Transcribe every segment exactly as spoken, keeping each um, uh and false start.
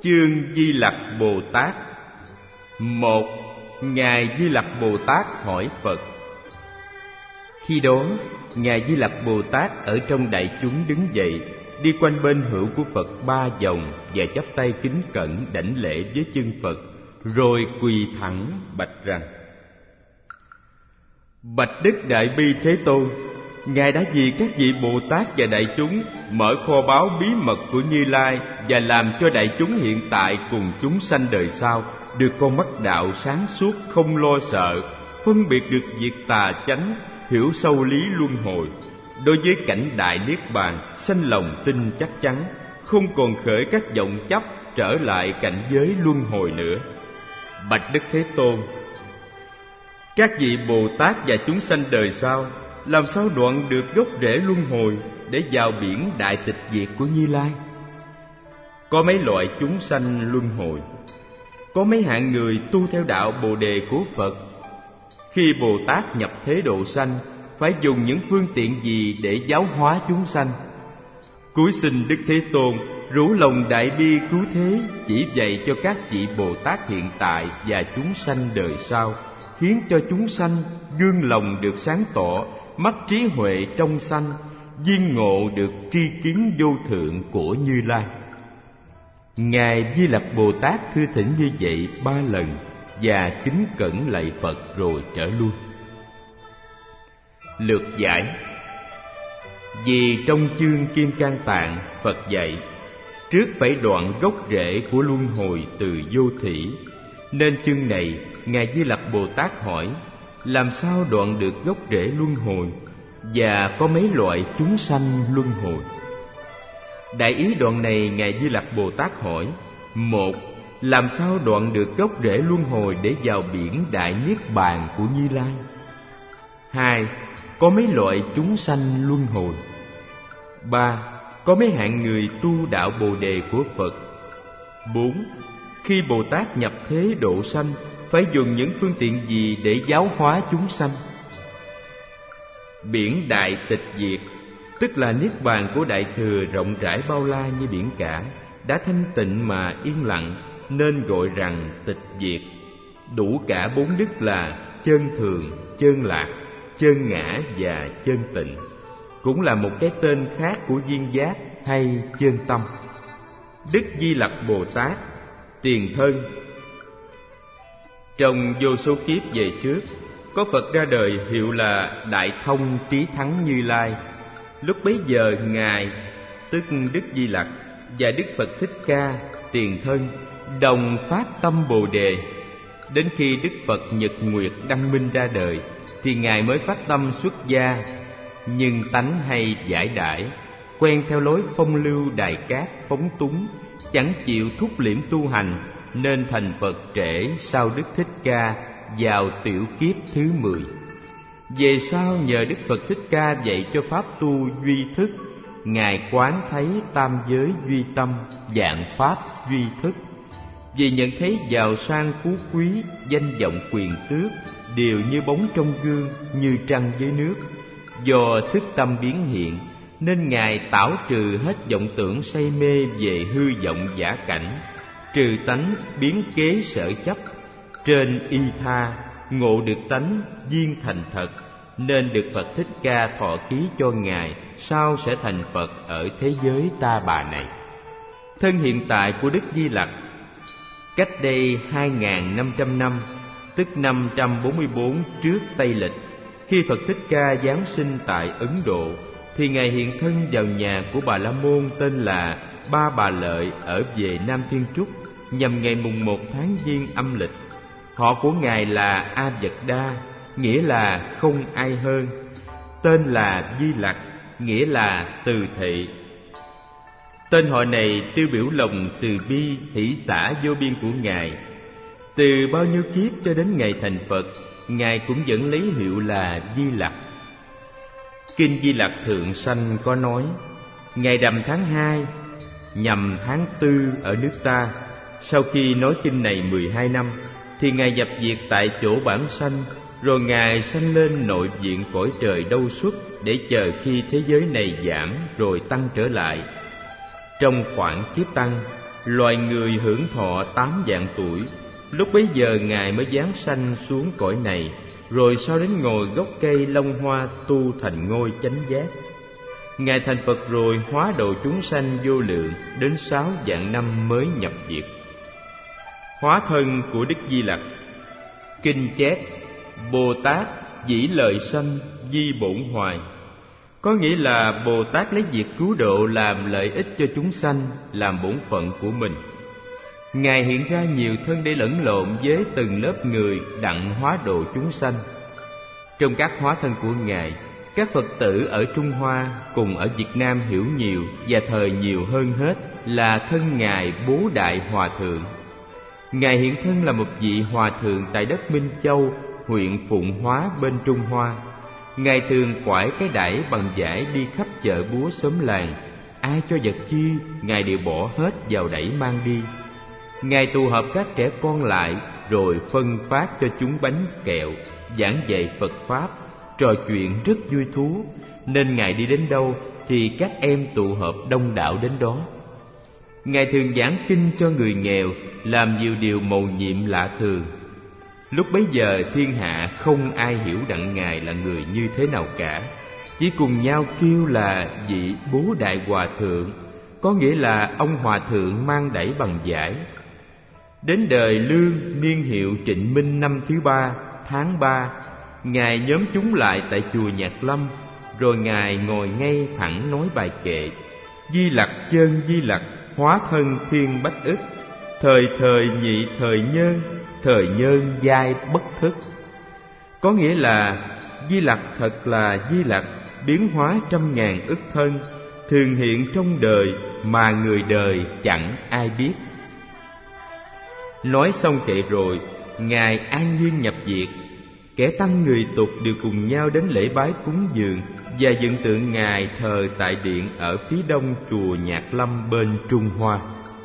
Chương Di Lặc Bồ Tát. Một. Ngài Di Lặc Bồ Tát hỏi Phật. Khi đó, Ngài Di Lặc Bồ Tát ở trong đại chúng đứng dậy, đi quanh bên hữu của Phật ba vòng và chắp tay kính cẩn đảnh lễ với chân Phật, rồi quỳ thẳng bạch rằng: Bạch Đức Đại Bi Thế Tôn, Ngài đã vì các vị Bồ Tát và đại chúng mở kho báu bí mật của Như Lai và làm cho đại chúng hiện tại cùng chúng sanh đời sau được con mắt đạo sáng suốt, không lo sợ, phân biệt được việc tà chánh, hiểu sâu lý luân hồi. Đối với cảnh đại niết bàn, sanh lòng tin chắc chắn, không còn khởi các vọng chấp trở lại cảnh giới luân hồi nữa. Bạch Đức Thế Tôn, các vị Bồ Tát và chúng sanh đời sau làm sao đoạn được gốc rễ luân hồi để vào biển đại tịch diệt của Như Lai? Có mấy loại chúng sanh luân hồi? Có mấy hạng người tu theo đạo Bồ Đề của Phật? Khi Bồ Tát nhập thế độ sanh, phải dùng những phương tiện gì để giáo hóa chúng sanh? Cúi xin Đức Thế Tôn rủ lòng đại bi cứu thế, chỉ dạy cho các vị Bồ Tát hiện tại và chúng sanh đời sau, khiến cho chúng sanh gương lòng được sáng tỏ, mắt trí huệ trong sanh, viên ngộ được tri kiến vô thượng của Như Lai. Ngài Di Lặc Bồ Tát thưa thỉnh như vậy ba lần và kính cẩn lạy Phật rồi trở lui. Lược giải. Vì trong chương Kim Cang Tạng, Phật dạy trước phải đoạn gốc rễ của luân hồi từ vô thủy, nên chương này Ngài Di Lặc Bồ Tát hỏi làm sao đoạn được gốc rễ luân hồi và có mấy loại chúng sanh luân hồi. Đại ý đoạn này Ngài Di Lặc Bồ Tát hỏi: một. Làm sao đoạn được gốc rễ luân hồi để vào biển đại niết bàn của Như Lai? Hai. Có mấy loại chúng sanh luân hồi? Ba. Có mấy hạng người tu đạo Bồ Đề của Phật? Bốn. Khi Bồ Tát nhập thế độ sanh, phải dùng những phương tiện gì để giáo hóa chúng sanh? Biển đại tịch diệt, tức là niết bàn của Đại Thừa rộng rãi bao la như biển cả, đã thanh tịnh mà yên lặng, nên gọi rằng tịch diệt. Đủ cả bốn đức là chân thường, chân lạc, chân ngã và chân tịnh, cũng là một cái tên khác của duyên giác hay chân tâm. Đức Di Lặc Bồ Tát, tiền thân. Trong vô số kiếp về trước, có Phật ra đời hiệu là Đại Thông Trí Thắng Như Lai. Lúc bấy giờ Ngài, tức Đức Di Lặc, và Đức Phật Thích Ca, tiền thân, đồng phát tâm Bồ Đề. Đến khi Đức Phật Nhật Nguyệt Đăng Minh ra đời, thì Ngài mới phát tâm xuất gia. Nhưng tánh hay giải đãi, quen theo lối phong lưu đài cát phóng túng, chẳng chịu thúc liễm tu hành, nên thành Phật trễ sau Đức Thích Ca vào tiểu kiếp thứ mười. Về sau nhờ Đức Phật Thích Ca dạy cho pháp tu duy thức, Ngài quán thấy tam giới duy tâm, vạn pháp duy thức. Vì nhận thấy giàu sang phú quý, danh vọng quyền tước đều như bóng trong gương, như trăng dưới nước. Do thức tâm biến hiện, nên Ngài tảo trừ hết vọng tưởng say mê về hư vọng giả cảnh, trừ tánh biến kế sở chấp, trên y tha, ngộ được tánh viên thành thật, nên được Phật Thích Ca thọ ký cho Ngài, sau sẽ thành Phật ở thế giới ta bà này. Thân hiện tại của Đức Di Lặc cách đây hai nghìn năm trăm năm, tức năm trăm bốn mươi bốn trước Tây Lịch, khi Phật Thích Ca giáng sinh tại Ấn Độ, thì Ngài hiện thân vào nhà của Bà La Môn tên là Ba Bà Lợi ở về Nam Thiên Trúc, nhằm ngày mùng một tháng Giêng âm lịch. Họ của Ngài là A Vật Đa, nghĩa là không ai hơn. Tên là Di Lặc, nghĩa là từ thị. Tên họ này tiêu biểu lòng từ bi hỷ xả vô biên của Ngài. Từ bao nhiêu kiếp cho đến ngày thành Phật, Ngài cũng vẫn lấy hiệu là Di Lặc. Kinh Di Lặc Thượng Sanh có nói: ngày rằm tháng hai, nhằm tháng tư ở nước ta. Sau khi nói kinh này mười hai năm, thì Ngài nhập diệt tại chỗ bản sanh, rồi Ngài sanh lên nội viện cõi trời Đâu Xuất, để chờ khi thế giới này giảm rồi tăng trở lại. Trong khoảng kiếp tăng, loài người hưởng thọ tám vạn tuổi. Lúc bấy giờ Ngài mới giáng sanh xuống cõi này, rồi sau đến ngồi gốc cây Long Hoa tu thành ngôi chánh giác. Ngài thành Phật rồi hóa độ chúng sanh vô lượng, đến sáu vạn năm mới nhập diệt. Hóa thân của Đức Di Lặc. Kinh chép: Bồ Tát dĩ lời sanh di bổn hoài. Có nghĩa là Bồ Tát lấy việc cứu độ làm lợi ích cho chúng sanh, làm bổn phận của mình. Ngài hiện ra nhiều thân để lẫn lộn với từng lớp người đặng hóa độ chúng sanh. Trong các hóa thân của Ngài, các Phật tử ở Trung Hoa cùng ở Việt Nam hiểu nhiều và thờ nhiều hơn hết là thân Ngài Bố Đại Hòa Thượng. Ngài hiện thân là một vị hòa thượng tại đất Minh Châu, huyện Phụng Hóa bên Trung Hoa. Ngài thường quải cái đẩy bằng vải đi khắp chợ búa xóm làng. Ai cho vật chi, Ngài đều bỏ hết vào đẩy mang đi. Ngài tụ họp các trẻ con lại, rồi phân phát cho chúng bánh kẹo, giảng dạy Phật Pháp, trò chuyện rất vui thú, nên Ngài đi đến đâu thì các em tụ họp đông đảo đến đó. Ngài thường giảng kinh cho người nghèo, làm nhiều điều mầu nhiệm lạ thường. Lúc bấy giờ thiên hạ không ai hiểu đặng Ngài là người như thế nào cả, chỉ cùng nhau kêu là vị Bố Đại Hòa Thượng, có nghĩa là ông Hòa Thượng mang đẩy bằng vải. Đến đời Lương niên hiệu Trịnh Minh năm thứ ba, tháng ba, Ngài nhóm chúng lại tại chùa Nhạc Lâm, rồi Ngài ngồi ngay thẳng nói bài kệ: Di Lặc chân Di Lặc, hóa thân thiên bách ức, thời thời nhị thời nhân, thời nhân giai bất thức. Có nghĩa là Di Lặc thật là Di Lặc, biến hóa trăm ngàn ức thân, thường hiện trong đời mà người đời chẳng ai biết. Nói xong kệ rồi, Ngài an nhiên nhập diệt. Kẻ tăng người tục đều cùng nhau đến lễ bái cúng dường và dựng tượng Ngài thờ tại điện ở phía đông chùa Nhạc Lâm bên Trung Hoa.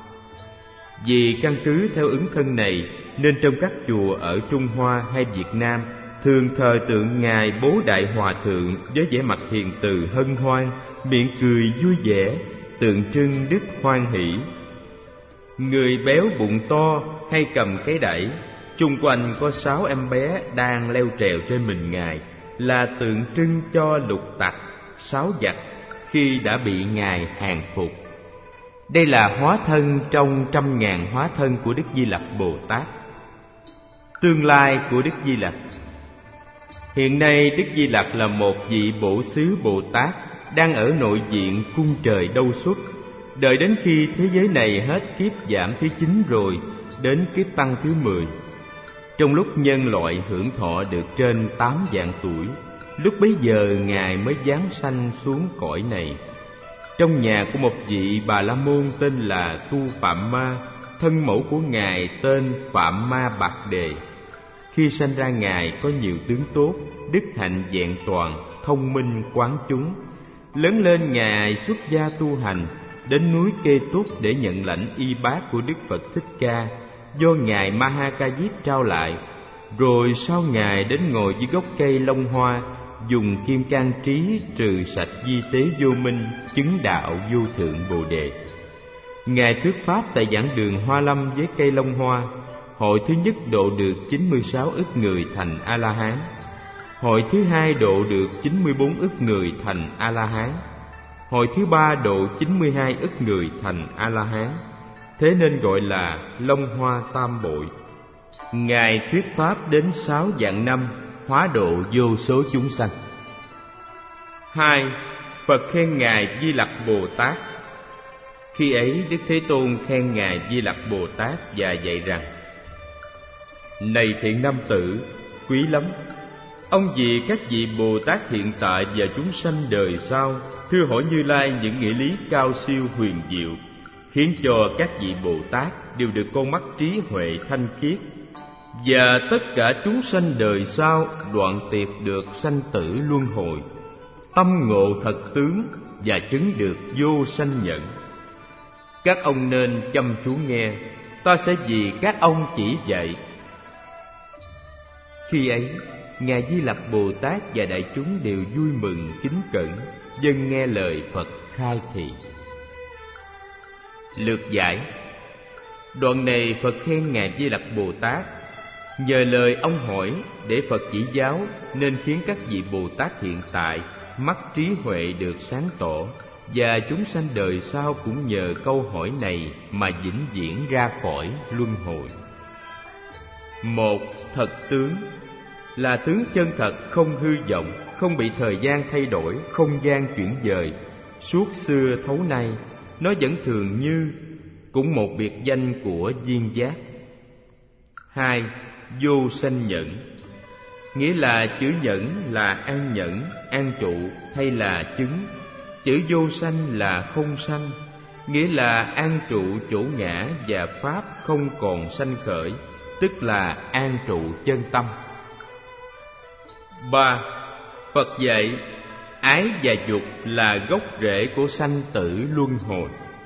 Vì căn cứ theo ứng thân này, nên trong các chùa ở Trung Hoa hay Việt Nam thường thờ tượng Ngài Bố Đại Hòa Thượng với vẻ mặt hiền từ hân hoan, miệng cười vui vẻ, tượng trưng đức hoan hỷ. Người béo bụng to hay cầm cái đẩy, chung quanh có sáu em bé đang leo trèo trên mình Ngài, là tượng trưng cho lục tặc, sáu giặc khi đã bị Ngài hàng phục. Đây là hóa thân trong trăm ngàn hóa thân của Đức Di Lặc Bồ Tát. Tương lai của Đức Di Lặc. Hiện nay Đức Di Lặc là một vị bổ xứ Bồ Tát đang ở nội viện cung trời Đâu Xuất. Đợi đến khi thế giới này hết kiếp giảm thứ chín rồi, đến kiếp tăng thứ mười. Trong lúc nhân loại hưởng thọ được trên tám vạn tuổi, lúc bấy giờ Ngài mới giáng sanh xuống cõi này. Trong nhà của một vị Bà La Môn tên là Tu Phạm Ma, thân mẫu của Ngài tên Phạm Ma Bạc Đề. Khi sanh ra Ngài có nhiều tướng tốt, đức hạnh vẹn toàn, thông minh quán chúng. Lớn lên Ngài xuất gia tu hành, đến núi Kê Túc để nhận lãnh y bát của Đức Phật Thích Ca, do Ngài Ma Ha Ca Diếp trao lại. Rồi sau Ngài đến ngồi dưới gốc cây Long Hoa, dùng kim cang trí trừ sạch di tế vô minh, chứng đạo vô thượng Bồ Đề. Ngài thuyết pháp tại giảng đường Hoa Lâm với cây Long Hoa. Hội thứ nhất độ được chín mươi sáu ức người thành A-la-hán. Hội thứ hai độ được chín mươi bốn ức người thành A-la-hán. Hội thứ ba độ chín mươi hai ức người thành A-la-hán. Thế nên gọi là Long Hoa Tam Bội. Ngài thuyết pháp đến sáu vạn năm, hóa độ vô số chúng sanh. Hai. Phật khen Ngài Di Lặc Bồ Tát. Khi ấy Đức Thế Tôn khen Ngài Di Lặc Bồ Tát và dạy rằng: Này thiện nam tử, quý lắm, ông vì các vị Bồ Tát hiện tại và chúng sanh đời sau thưa hỏi Như Lai những nghĩa lý cao siêu huyền diệu, khiến cho các vị Bồ Tát đều được con mắt trí huệ thanh khiết, và tất cả chúng sanh đời sau đoạn tuyệt được sanh tử luân hồi, tâm ngộ thật tướng và chứng được vô sanh nhẫn. Các ông nên chăm chú nghe, ta sẽ vì các ông chỉ dạy. Khi ấy, Ngài Di Lặc Bồ Tát và đại chúng đều vui mừng kính cẩn, dâng nghe lời Phật khai thị. Lược giải. Đoạn này Phật khen Ngài Di Lặc Bồ Tát. Nhờ lời ông hỏi để Phật chỉ giáo, nên khiến các vị Bồ Tát hiện tại mắt trí huệ được sáng tỏ, và chúng sanh đời sau cũng nhờ câu hỏi này mà vĩnh viễn ra khỏi luân hồi. Một, thật tướng là tướng chân thật, không hư vọng, không bị thời gian thay đổi, không gian chuyển dời, suốt xưa thấu nay, nó vẫn thường như, cũng một biệt danh của duyên giác. Hai, vô sanh nhẫn, nghĩa là chữ nhẫn là an nhẫn, an trụ hay là chứng. Chữ vô sanh là không sanh, nghĩa là an trụ chỗ ngã và pháp không còn sanh khởi, tức là an trụ chân tâm. Ba, Phật dạy ái và dục là gốc rễ của sanh tử luân hồi.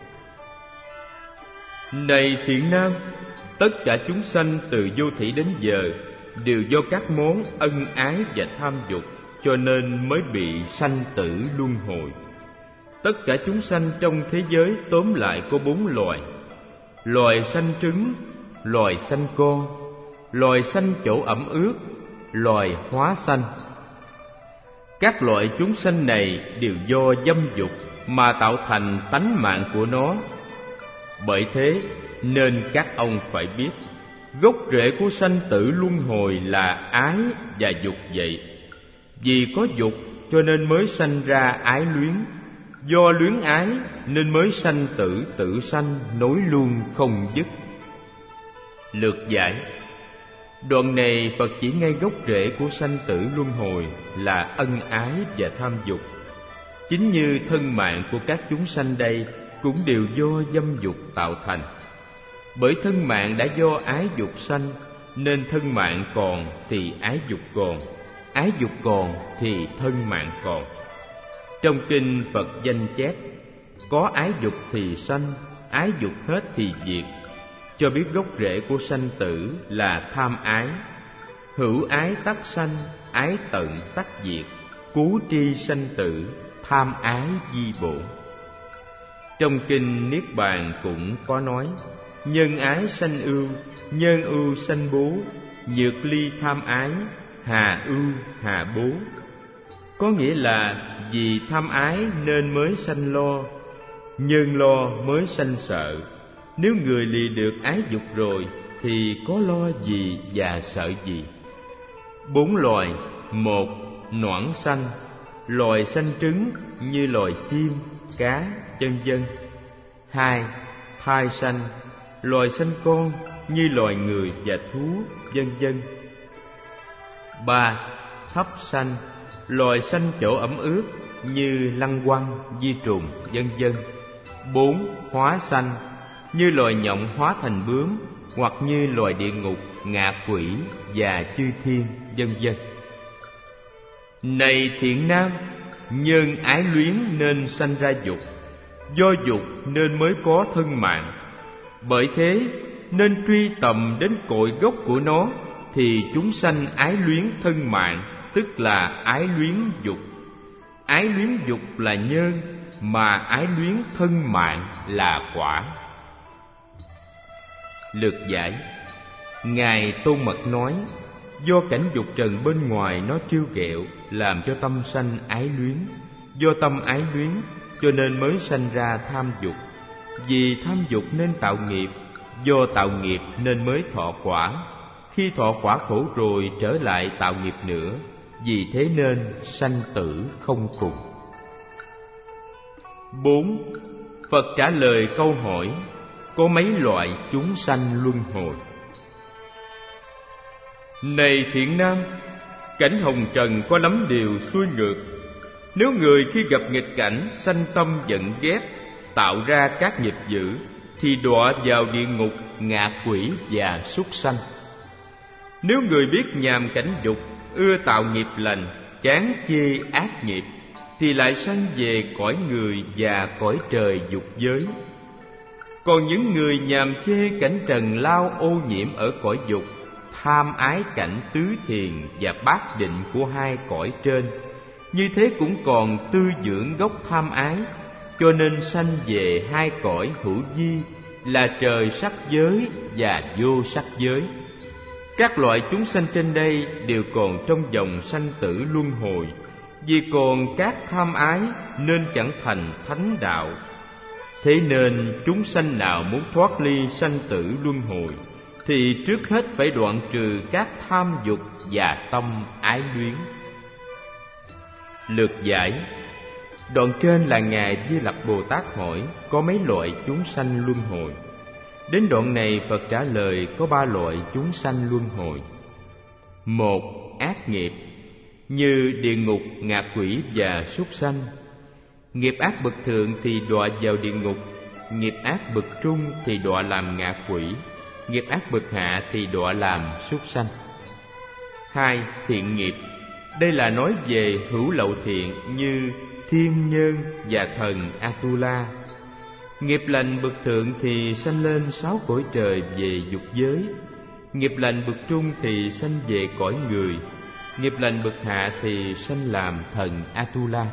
Này thiện nam, tất cả chúng sanh từ vô thủy đến giờ đều do các món ân ái và tham dục, cho nên mới bị sanh tử luân hồi. Tất cả chúng sanh trong thế giới tóm lại có bốn loài: loài sanh trứng, loài sanh con, loài sanh chỗ ẩm ướt, loài hóa sanh. Các loại chúng sanh này đều do dâm dục mà tạo thành tánh mạng của nó. Bởi thế nên các ông phải biết, gốc rễ của sanh tử luân hồi là ái và dục vậy. Vì có dục cho nên mới sanh ra ái luyến, do luyến ái nên mới sanh tử tử sanh, nối luôn không dứt. Lược giải: đoạn này Phật chỉ ngay gốc rễ của sanh tử luân hồi là ân ái và tham dục. Chính như thân mạng của các chúng sanh đây cũng đều do dâm dục tạo thành. Bởi thân mạng đã do ái dục sanh, nên thân mạng còn thì ái dục còn, ái dục còn thì thân mạng còn. Trong kinh Phật danh chép, có ái dục thì sanh, ái dục hết thì diệt, cho biết gốc rễ của sanh tử là tham ái. Hữu ái tắc sanh, ái tận tắc diệt, cú tri sanh tử, tham ái di bổn. Trong kinh Niết Bàn cũng có nói, nhân ái sanh ưu, nhân ưu sanh bố, nhược ly tham ái, hà ưu hà bố. Có nghĩa là vì tham ái nên mới sanh lo, nhân lo mới sanh sợ. Nếu người lìa được ái dục rồi thì có lo gì và sợ gì? Bốn loài: một, noãn sanh, loài sanh trứng như loài chim, cá, vân vân. Hai, thai sanh, loài sanh con như loài người và thú, vân vân. Ba, thấp sanh, loài sanh chỗ ẩm ướt như lăng quăng, vi trùng, vân vân. Bốn, hóa sanh, như loài nhộng hóa thành bướm, hoặc như loài địa ngục, ngạ quỷ và chư thiên, vân vân. Này thiện nam, nhân ái luyến nên sanh ra dục, do dục nên mới có thân mạng. Bởi thế nên truy tầm đến cội gốc của nó, thì chúng sanh ái luyến thân mạng, tức là ái luyến dục. Ái luyến dục là nhân, mà ái luyến thân mạng là quả. Lược giải: Ngài Tôn Mật nói, do cảnh dục trần bên ngoài nó trêu ghẹo, làm cho tâm sanh ái luyến. Do tâm ái luyến cho nên mới sanh ra tham dục. Vì tham dục nên tạo nghiệp, do tạo nghiệp nên mới thọ quả. Khi thọ quả khổ rồi trở lại tạo nghiệp nữa, vì thế nên sanh tử không cùng. Bốn, Phật trả lời câu hỏi có mấy loại chúng sanh luân hồi. Này thiện nam, cảnh hồng trần có lắm điều xuôi ngược. Nếu người khi gặp nghịch cảnh sanh tâm giận ghét, tạo ra các nghiệp dữ, thì đọa vào địa ngục, ngạ quỷ và súc sanh. Nếu người biết nhàm cảnh dục, ưa tạo nghiệp lành, chán chê ác nghiệp, thì lại sanh về cõi người và cõi trời dục giới. Còn những người nhàm chê cảnh trần lao ô nhiễm ở cõi dục, tham ái cảnh tứ thiền và bát định của hai cõi trên, như thế cũng còn tư dưỡng gốc tham ái, cho nên sanh về hai cõi hữu vi là trời sắc giới và vô sắc giới. Các loại chúng sanh trên đây đều còn trong vòng sanh tử luân hồi, vì còn các tham ái nên chẳng thành thánh đạo. Thế nên chúng sanh nào muốn thoát ly sanh tử luân hồi thì trước hết phải đoạn trừ các tham dục và tâm ái luyến. Lược giải. Đoạn trên là Ngài Di Lặc Bồ Tát hỏi có mấy loại chúng sanh luân hồi. Đến đoạn này Phật trả lời có ba loại chúng sanh luân hồi. Một, ác nghiệp, như địa ngục, ngạ quỷ và súc sanh. Nghiệp ác bậc thượng thì đọa vào địa ngục, nghiệp ác bậc trung thì đọa làm ngạ quỷ, nghiệp ác bậc hạ thì đọa làm súc sanh. Hai, thiện nghiệp. Đây là nói về hữu lậu thiện như thiên nhân và thần Atula. Nghiệp lành bậc thượng thì sanh lên sáu cõi trời về dục giới, nghiệp lành bậc trung thì sanh về cõi người, nghiệp lành bậc hạ thì sanh làm thần Atula.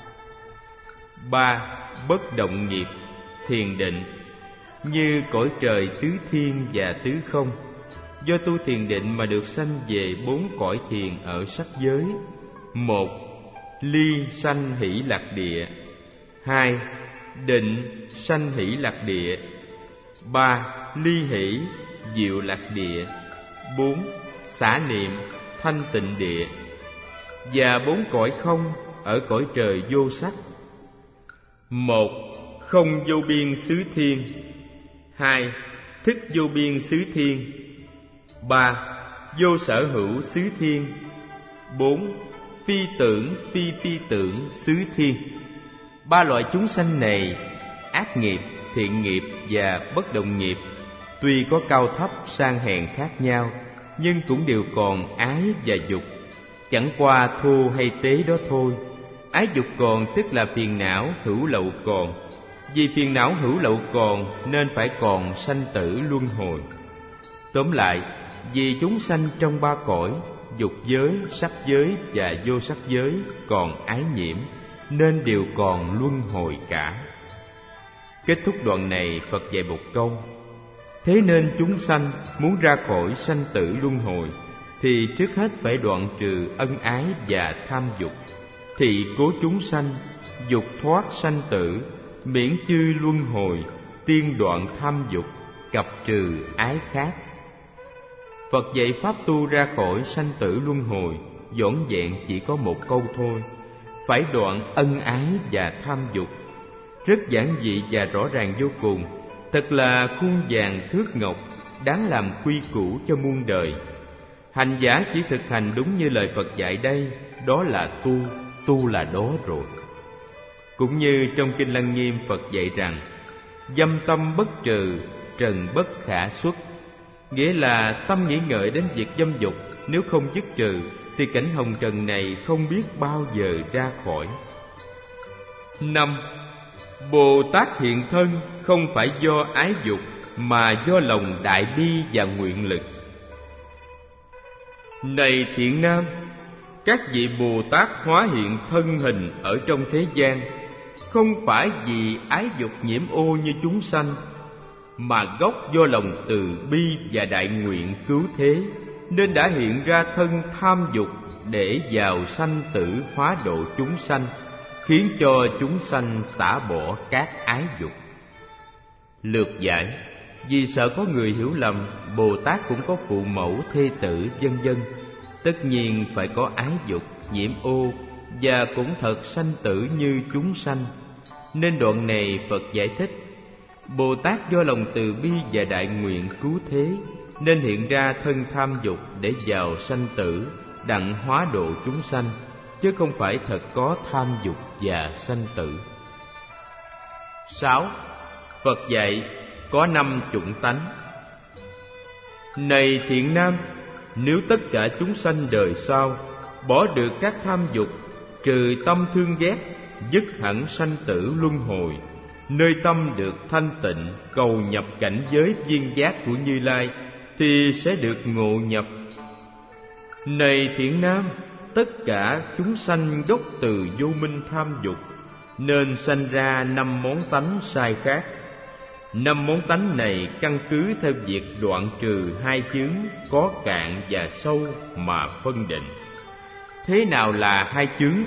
Ba, bất động nghiệp, thiền định, như cõi trời tứ thiên và tứ không. Do tu thiền định mà được sanh về bốn cõi thiền ở sắc giới. Một, ly sanh hỷ lạc địa. Hai, định sanh hỷ lạc địa. Ba, ly hỷ diệu lạc địa. Bốn, xả niệm thanh tịnh địa. Và bốn cõi không ở cõi trời vô sắc. Một, không vô biên xứ thiên. Hai, thức vô biên xứ thiên. Ba, vô sở hữu xứ thiên. Bốn, phi tưởng phi phi tưởng xứ thiên. Ba loại chúng sanh này, ác nghiệp, thiện nghiệp và bất động nghiệp, tuy có cao thấp sang hèn khác nhau, nhưng cũng đều còn ái và dục. Chẳng qua thô hay tế đó thôi. Ái dục còn tức là phiền não hữu lậu còn. Vì phiền não hữu lậu còn nên phải còn sanh tử luân hồi. Tóm lại, vì chúng sanh trong ba cõi, dục giới, sắc giới và vô sắc giới còn ái nhiễm, nên đều còn luân hồi cả. Kết thúc đoạn này, Phật dạy một câu: thế nên chúng sanh muốn ra khỏi sanh tử luân hồi thì trước hết phải đoạn trừ ân ái và tham dục, thị cố chúng sanh, dục thoát sanh tử, miễn chư luân hồi, tiên đoạn tham dục, cập trừ ái khác. Phật dạy pháp tu ra khỏi sanh tử luân hồi vỏn vẹn chỉ có một câu thôi: phải đoạn ân ái và tham dục. Rất giản dị và rõ ràng vô cùng, thật là khuôn vàng thước ngọc, đáng làm quy củ cho muôn đời. Hành giả chỉ thực hành đúng như lời Phật dạy đây, đó là tu, tu là đó rồi. Cũng như trong Kinh Lăng Nghiêm Phật dạy rằng: dâm tâm bất trừ, trần bất khả xuất. Nghĩa là tâm nghĩ ngợi đến việc dâm dục, nếu không dứt trừ thì cảnh hồng trần này không biết bao giờ ra khỏi. Năm, Bồ Tát hiện thân không phải do ái dục, mà do lòng đại bi và nguyện lực. Này thiện nam, các vị Bồ Tát hóa hiện thân hình ở trong thế gian, không phải vì ái dục nhiễm ô như chúng sanh, mà gốc do lòng từ bi và đại nguyện cứu thế, nên đã hiện ra thân tham dục để vào sanh tử hóa độ chúng sanh, khiến cho chúng sanh xả bỏ các ái dục. Lược giải. Vì sợ có người hiểu lầm, Bồ Tát cũng có phụ mẫu, thê tử, vân vân, tất nhiên phải có ái dục, nhiễm ô, và cũng thật sanh tử như chúng sanh. Nên đoạn này Phật giải thích: Bồ Tát do lòng từ bi và đại nguyện cứu thế, nên hiện ra thân tham dục để vào sanh tử, đặng hóa độ chúng sanh, chứ không phải thật có tham dục và sanh tử. Sáu. Phật dạy có năm chủng tánh. Này thiện nam, nếu tất cả chúng sanh đời sau bỏ được các tham dục, trừ tâm thương ghét, dứt hẳn sanh tử luân hồi, nơi tâm được thanh tịnh, cầu nhập cảnh giới viên giác của Như Lai, thì sẽ được ngộ nhập. Này thiện nam, tất cả chúng sanh gốc từ vô minh tham dục, nên sanh ra năm món tánh sai khác. Năm món tánh này căn cứ theo việc đoạn trừ hai chướng có cạn và sâu mà phân định. Thế nào là hai chướng?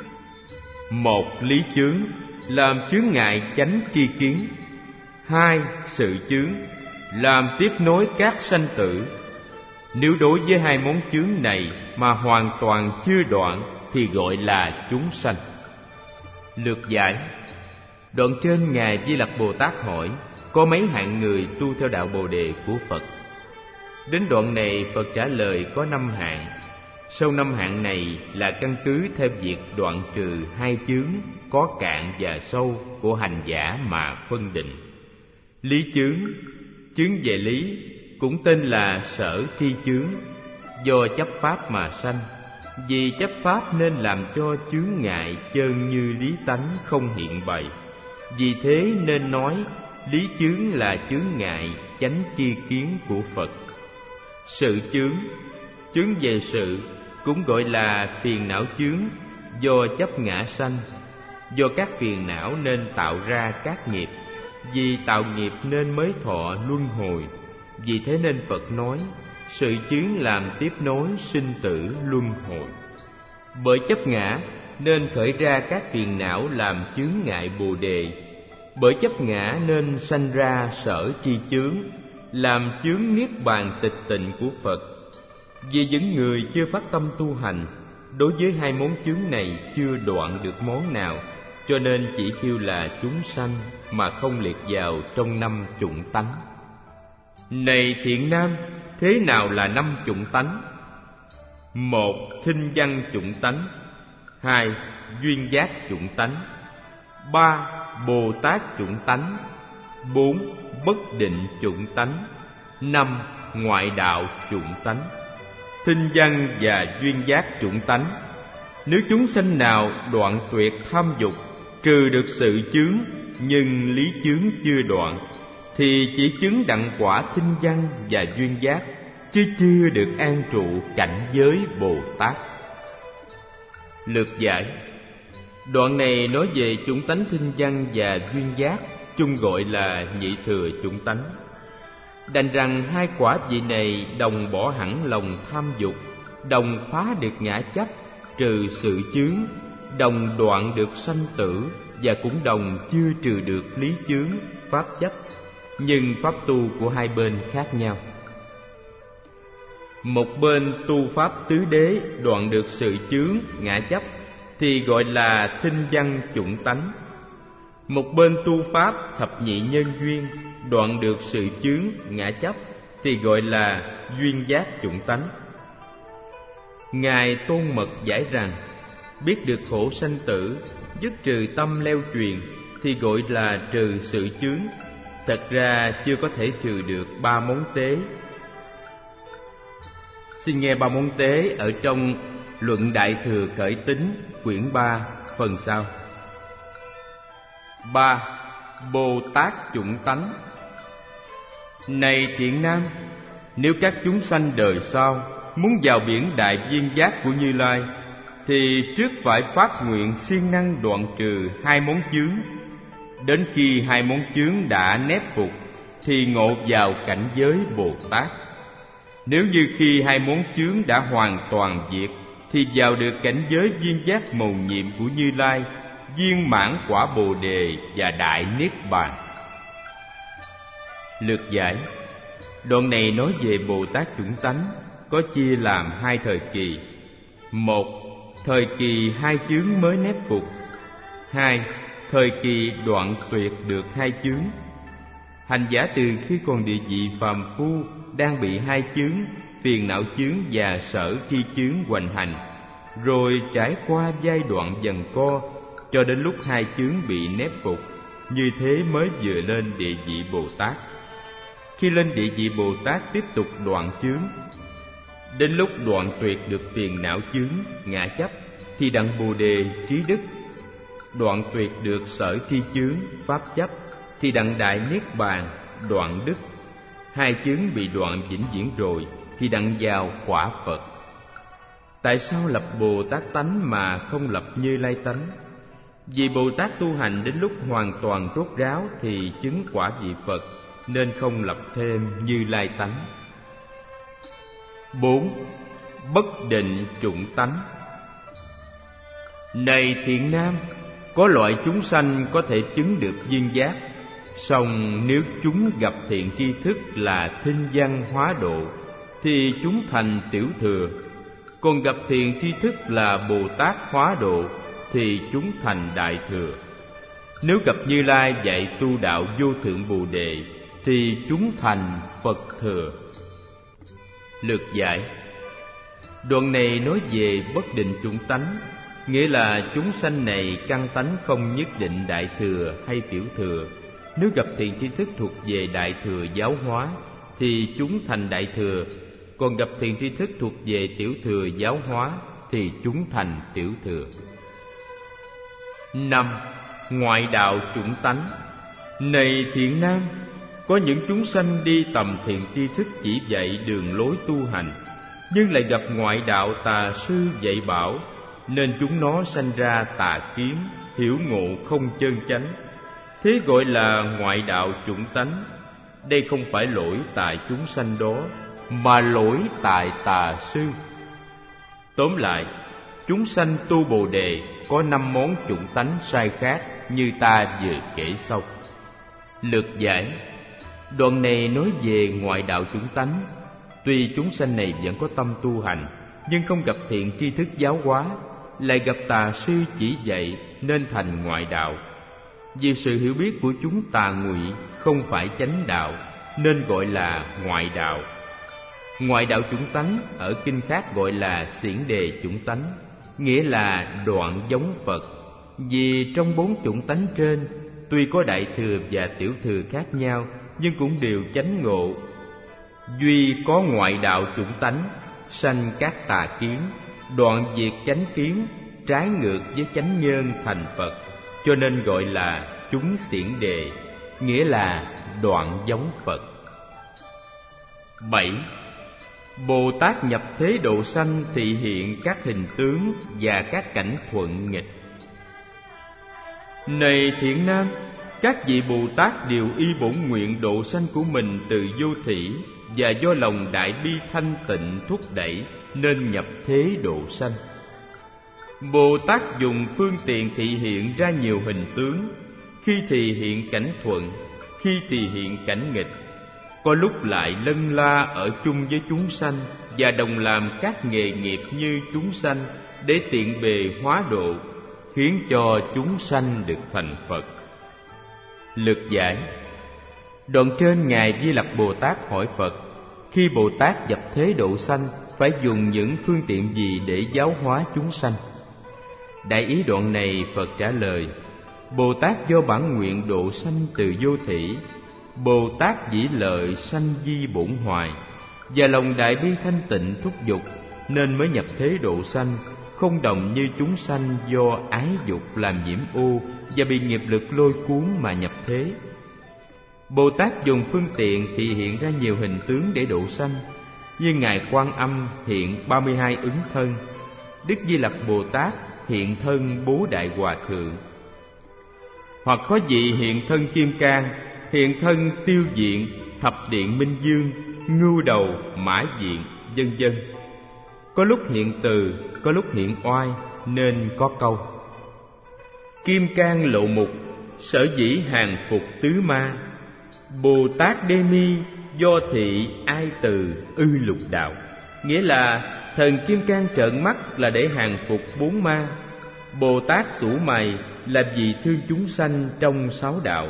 Một, lý chướng, làm chướng ngại chánh tri kiến. Hai, sự chướng, làm tiếp nối các sanh tử. Nếu đối với hai món chướng này mà hoàn toàn chưa đoạn thì gọi là chúng sanh. Lược giải. Đoạn trên Ngài Di Lặc Bồ Tát hỏi có mấy hạng người tu theo đạo Bồ Đề của Phật. Đến đoạn này Phật trả lời có năm hạng. Sau năm hạng này là căn cứ theo việc đoạn trừ hai chướng có cạn và sâu của hành giả mà phân định. Lý chướng, chướng về lý, cũng tên là sở tri chướng, do chấp pháp mà sanh. Vì chấp pháp nên làm cho chướng ngại chơn như lý tánh không hiện bày. Vì thế nên nói lý chướng là chướng ngại chánh tri kiến của Phật. Sự chướng, chướng về sự, cũng gọi là phiền não chướng, do chấp ngã sanh. Do các phiền não nên tạo ra các nghiệp, vì tạo nghiệp nên mới thọ luân hồi. Vì thế nên Phật nói sự chướng làm tiếp nối sinh tử luân hồi. Bởi chấp ngã nên khởi ra các phiền não làm chướng ngại Bồ Đề. Bởi chấp ngã nên sanh ra sở tri chướng, làm chướng niết bàn tịch tịnh của Phật. Vì những người chưa phát tâm tu hành, đối với hai món chướng này chưa đoạn được món nào, cho nên chỉ kêu là chúng sanh mà không liệt vào trong năm chủng tánh. Này thiện nam, thế nào là năm chủng tánh? Một, thinh văn chủng tánh. Hai, duyên giác chủng tánh. Ba, Bồ Tát chủng tánh. Bốn, bất định chủng tánh. Năm, ngoại đạo chủng tánh. Thinh văn và duyên giác chủng tánh. Nếu chúng sanh nào đoạn tuyệt tham dục, trừ được sự chướng nhưng lý chướng chưa đoạn, thì chỉ chứng đặng quả thinh văn và duyên giác, chứ chưa được an trụ cảnh giới Bồ Tát. Lược giải. Đoạn này nói về chủng tánh thinh văn và duyên giác, chung gọi là nhị thừa chủng tánh. Đành rằng hai quả vị này đồng bỏ hẳn lòng tham dục, đồng phá được ngã chấp, trừ sự chướng, đồng đoạn được sanh tử, và cũng đồng chưa trừ được lý chướng, pháp chấp. Nhưng pháp tu của hai bên khác nhau. Một bên tu pháp tứ đế đoạn được sự chướng, ngã chấp, thì gọi là thinh văn chủng tánh. Một bên tu pháp thập nhị nhân duyên đoạn được sự chướng, ngã chấp, thì gọi là duyên giác chủng tánh. Ngài Tôn Mật giải rằng, biết được khổ sanh tử, dứt trừ tâm leo truyền, thì gọi là trừ sự chướng. Thật ra chưa có thể trừ được ba món tế. Xin nghe ba món tế ở trong Luận Đại Thừa Khởi Tính, quyển ba, phần sau. Ba. Bồ Tát chủng tánh. Này thiện nam, nếu các chúng sanh đời sau muốn vào biển đại viên giác của Như Lai, thì trước phải phát nguyện siêng năng đoạn trừ hai món chướng. Đến khi hai món chướng đã nép phục, thì ngộ vào cảnh giới Bồ Tát. Nếu như khi hai món chướng đã hoàn toàn diệt, thì vào được cảnh giới viên giác mầu nhiệm của Như Lai, viên mãn quả Bồ Đề và đại niết bàn. Lược giải. Đoạn này nói về Bồ Tát chủng tánh, có chia làm hai thời kỳ. Một, thời kỳ hai chướng mới nép phục. Hai, thời kỳ đoạn tuyệt được hai chướng. Hành giả từ khi còn địa vị phàm phu đang bị hai chướng, phiền não chướng và sở tri chướng hoành hành, rồi trải qua giai đoạn giằng co cho đến lúc hai chướng bị nép phục, như thế mới vừa lên địa vị Bồ Tát. Khi lên địa vị Bồ Tát tiếp tục đoạn chướng. Đến lúc đoạn tuyệt được phiền não chướng, ngã chấp, thì đặng Bồ Đề trí đức. Đoạn tuyệt được sở tri chướng, pháp chấp, thì đặng đại niết bàn, đoạn đức. Hai chướng bị đoạn vĩnh viễn rồi, thì đặng vào quả Phật. Tại sao lập Bồ Tát tánh mà không lập Như Lai tánh? Vì Bồ Tát tu hành đến lúc hoàn toàn rốt ráo thì chứng quả vị Phật, nên không lập thêm Như Lai tánh. Bốn. Bất định chủng tánh. Này thiện nam, có loại chúng sanh có thể chứng được viên giác, song nếu chúng gặp thiện tri thức là thinh văn hóa độ thì chúng thành tiểu thừa, còn gặp thiện tri thức là Bồ Tát hóa độ thì chúng thành đại thừa. Nếu gặp Như Lai dạy tu đạo vô thượng Bồ Đề thì chúng thành Phật thừa. Lược giải. Đoạn này nói về bất định chủng tánh, nghĩa là chúng sanh này căn tánh không nhất định đại thừa hay tiểu thừa. Nếu gặp thiện tri thức thuộc về đại thừa giáo hóa thì chúng thành đại thừa, còn gặp thiện tri thức thuộc về tiểu thừa giáo hóa thì chúng thành tiểu thừa. Năm. Ngoại đạo chủng tánh. Này thiện nam, có những chúng sanh đi tầm thiện tri thức chỉ dạy đường lối tu hành, nhưng lại gặp ngoại đạo tà sư dạy bảo, nên chúng nó sanh ra tà kiến, hiểu ngộ không chân chánh. Thế gọi là ngoại đạo chủng tánh. Đây không phải lỗi tại chúng sanh đó, mà lỗi tại tà sư. Tóm lại, chúng sanh tu Bồ Đề có năm món chủng tánh sai khác như ta vừa kể sau. Lược giải. Đoạn này nói về ngoại đạo chủng tánh. Tuy chúng sanh này vẫn có tâm tu hành, nhưng không gặp thiện tri thức giáo hóa, lại gặp tà sư chỉ dạy nên thành ngoại đạo. Vì sự hiểu biết của chúng tà ngụy không phải chánh đạo, nên gọi là ngoại đạo. Ngoại đạo chủng tánh ở kinh khác gọi là xiển đề chủng tánh, nghĩa là đoạn giống Phật. Vì trong bốn chủng tánh trên, tuy có đại thừa và tiểu thừa khác nhau, nhưng cũng đều chánh ngộ. Duy có ngoại đạo chủng tánh, sanh các tà kiến, đoạn diệt chánh kiến, trái ngược với chánh nhân thành Phật, cho nên gọi là chúng xiển đề, nghĩa là đoạn giống Phật. Bảy. Bồ Tát nhập thế độ sanh thị hiện các hình tướng và các cảnh thuận nghịch. Này thiện nam, các vị Bồ Tát đều y bổn nguyện độ sanh của mình từ vô thỉ, và do lòng đại bi thanh tịnh thúc đẩy nên nhập thế độ sanh. Bồ Tát dùng phương tiện thị hiện ra nhiều hình tướng, khi thì hiện cảnh thuận, khi thì hiện cảnh nghịch, có lúc lại lân la ở chung với chúng sanh và đồng làm các nghề nghiệp như chúng sanh để tiện bề hóa độ, khiến cho chúng sanh được thành Phật. Lược giải. Đoạn trên Ngài Di Lặc Bồ Tát hỏi Phật, khi Bồ Tát nhập thế độ sanh phải dùng những phương tiện gì để giáo hóa chúng sanh? Đại ý đoạn này Phật trả lời, Bồ Tát do bản nguyện độ sanh từ vô thỉ, Bồ Tát dĩ lợi sanh di bổn hoài, và lòng đại bi thanh tịnh thúc giục, nên mới nhập thế độ sanh, không đồng như chúng sanh do ái dục làm nhiễm ô và bị nghiệp lực lôi cuốn mà nhập thế. Bồ Tát dùng phương tiện thị hiện ra nhiều hình tướng để độ sanh, như Ngài Quan Âm hiện ba mươi hai ứng thân, Đức Di Lặc Bồ Tát hiện thân Bố Đại Hòa Thượng, hoặc có vị hiện thân Kim Cang, hiện thân Tiêu Diện, Thập Điện Minh Dương, Ngưu Đầu, Mã Diện, vân vân. Có lúc hiện từ, có lúc hiện oai, nên có câu Kim Cang lộ mục, sở dĩ hàng phục tứ ma, Bồ Tát Đê Mi do thị ai từ ư lục đạo. Nghĩa là thần Kim Cang trợn mắt là để hàng phục bốn ma, Bồ Tát sủ mày là vì thương chúng sanh trong sáu đạo.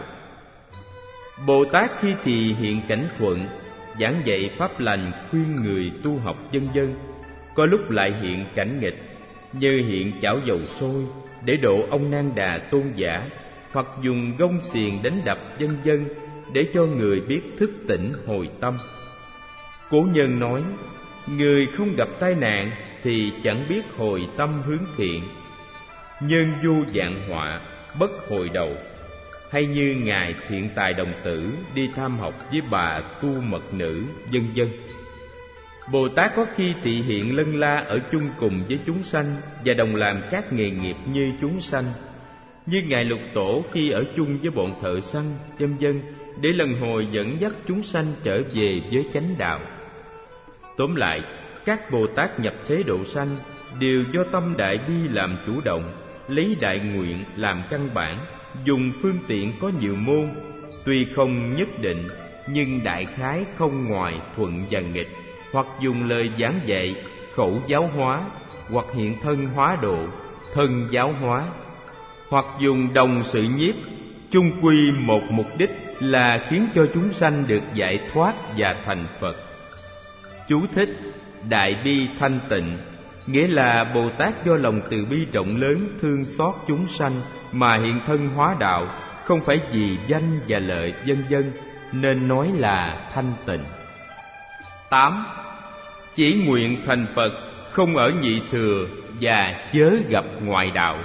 Bồ Tát khi thì hiện cảnh thuận, giảng dạy pháp lành khuyên người tu học vân vân. Có lúc lại hiện cảnh nghịch, như hiện chảo dầu sôi để độ ông Nan Đà tôn giả, hoặc dùng gông xiềng đánh đập vân vân để cho người biết thức tỉnh hồi tâm. Cố nhân nói, người không gặp tai nạn thì chẳng biết hồi tâm hướng thiện, nhân vô vạn họa bất hồi đầu. Hay như Ngài Thiện Tài Đồng Tử đi tham học với bà Tu Mật Nữ, vân vân. Bồ Tát có khi thị hiện lân la ở chung cùng với chúng sanh và đồng làm các nghề nghiệp như chúng sanh. như Ngài Lục Tổ khi ở chung với bọn thợ săn, vân vân, để lần hồi dẫn dắt chúng sanh trở về với chánh đạo. Tóm lại, các Bồ Tát nhập thế độ sanh đều do tâm đại bi làm chủ động, lấy đại nguyện làm căn bản, dùng phương tiện có nhiều môn, tuy không nhất định nhưng đại khái không ngoài thuận và nghịch, hoặc dùng lời giảng dạy, khẩu giáo hóa, hoặc hiện thân hóa độ, thân giáo hóa, hoặc dùng đồng sự nhiếp, chung quy một mục đích là khiến cho chúng sanh được giải thoát và thành Phật. Chú thích: đại bi thanh tịnh nghĩa là Bồ Tát do lòng từ bi rộng lớn thương xót chúng sanh mà hiện thân hóa đạo, không phải vì danh và lợi vân vân, nên nói là thanh tịnh. Tám. Chỉ nguyện thành Phật, không ở nhị thừa và chớ gặp ngoại đạo.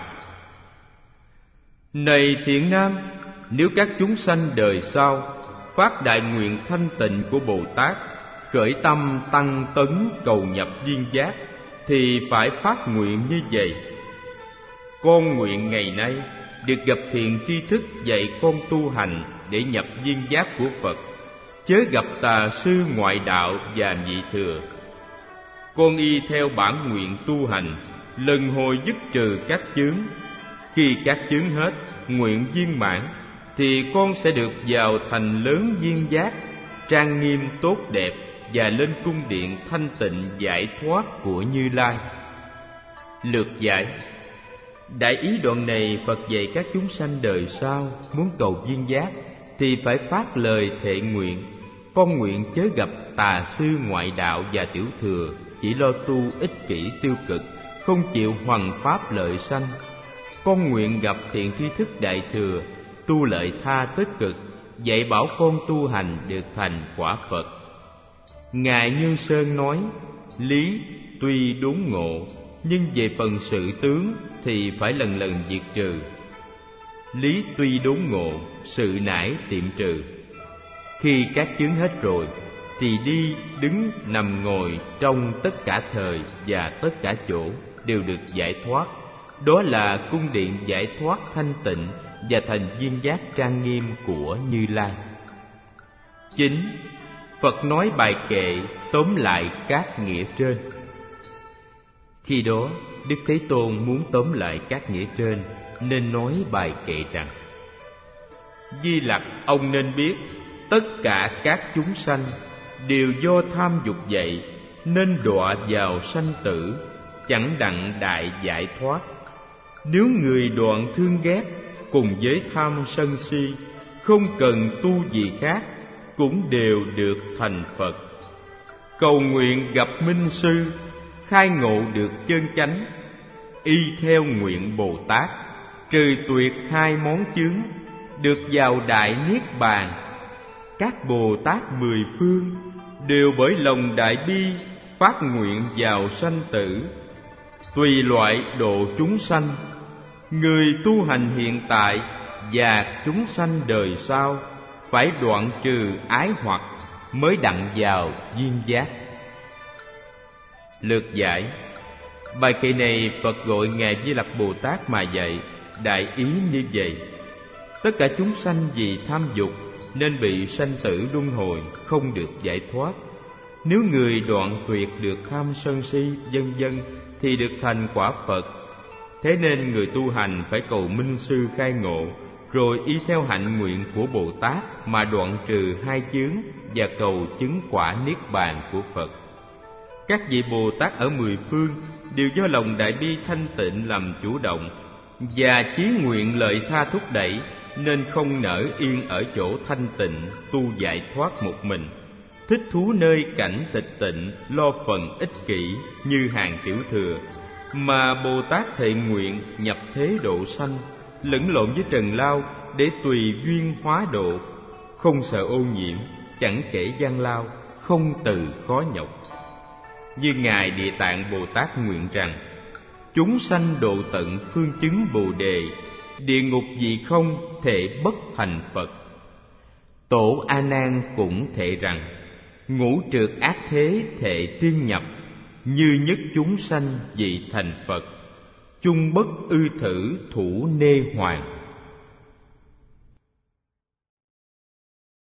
Này thiện nam, nếu các chúng sanh đời sau phát đại nguyện thanh tịnh của Bồ Tát, khởi tâm tăng tấn cầu nhập viên giác, thì phải phát nguyện như vậy: con nguyện ngày nay được gặp thiện tri thức dạy con tu hành để nhập viên giác của Phật, chớ gặp tà sư ngoại đạo và nhị thừa. Con y theo bản nguyện tu hành, lần hồi dứt trừ các chướng. Khi các chướng hết, nguyện viên mãn, thì con sẽ được vào thành lớn viên giác, trang nghiêm tốt đẹp, và lên cung điện thanh tịnh giải thoát của Như Lai. Lược giải: đại ý đoạn này, Phật dạy các chúng sanh đời sau muốn cầu viên giác thì phải phát lời thệ nguyện: con nguyện chớ gặp tà sư ngoại đạo và tiểu thừa, chỉ lo tu ích kỷ tiêu cực, không chịu hoằng pháp lợi sanh. Con nguyện gặp thiện tri thức đại thừa, tu lợi tha tất cực, dạy bảo con tu hành được thành quả Phật. Ngài Như Sơn nói: lý tuy đốn ngộ, nhưng về phần sự tướng thì phải lần lần diệt trừ. Lý tuy đốn ngộ, sự nải tiệm trừ. Khi các chướng hết rồi, thì đi, đứng, nằm, ngồi trong tất cả thời và tất cả chỗ đều được giải thoát. Đó là cung điện giải thoát thanh tịnh và thành viên giác trang nghiêm của Như Lai. Chín. Phật nói bài kệ tóm lại các nghĩa trên. Khi đó, Đức Thế Tôn muốn tóm lại các nghĩa trên, nên nói bài kệ rằng: Di Lặc, ông nên biết, tất cả các chúng sanh đều do tham dục dậy, nên đọa vào sanh tử, chẳng đặng đại giải thoát. Nếu người đoạn thương ghét cùng với tham sân si, không cần tu gì khác, cũng đều được thành Phật. Cầu nguyện gặp Minh Sư, khai ngộ được chân chánh, y theo nguyện Bồ Tát, trừ tuyệt hai món chướng, được vào đại niết bàn. Các Bồ Tát mười phương đều bởi lòng đại bi phát nguyện vào sanh tử, tùy loại độ chúng sanh. Người tu hành hiện tại và chúng sanh đời sau phải đoạn trừ ái hoặc, mới đặng vào viên giác. Lược giải: bài kệ này Phật gọi Ngài Di Lặc Bồ Tát mà dạy, đại ý như vậy: tất cả chúng sanh vì tham dục nên bị sanh tử luân hồi, không được giải thoát. Nếu người đoạn tuyệt được tham sân si vân vân thì được thành quả Phật. Thế nên người tu hành phải cầu Minh Sư khai ngộ, rồi y theo hạnh nguyện của Bồ Tát mà đoạn trừ hai chướng và cầu chứng quả niết bàn của Phật. Các vị Bồ Tát ở mười phương đều do lòng đại bi thanh tịnh làm chủ động, và chí nguyện lợi tha thúc đẩy, nên không nỡ yên ở chỗ thanh tịnh tu giải thoát một mình, thích thú nơi cảnh tịch tịnh, lo phần ích kỷ như hàng tiểu thừa, mà Bồ Tát thệ nguyện nhập thế độ sanh, lẫn lộn với trần lao để tùy duyên hóa độ, không sợ ô nhiễm, chẳng kể gian lao, không từ khó nhọc. Như Ngài Địa Tạng Bồ Tát nguyện rằng: chúng sanh độ tận phương chứng Bồ Đề, địa ngục vì không thể bất thành Phật. Tổ A Nan cũng thệ rằng: ngũ trượt ác thế thệ tiên nhập, như nhất chúng sanh vì thành Phật, chung bất ư thử thủ nê hoàng.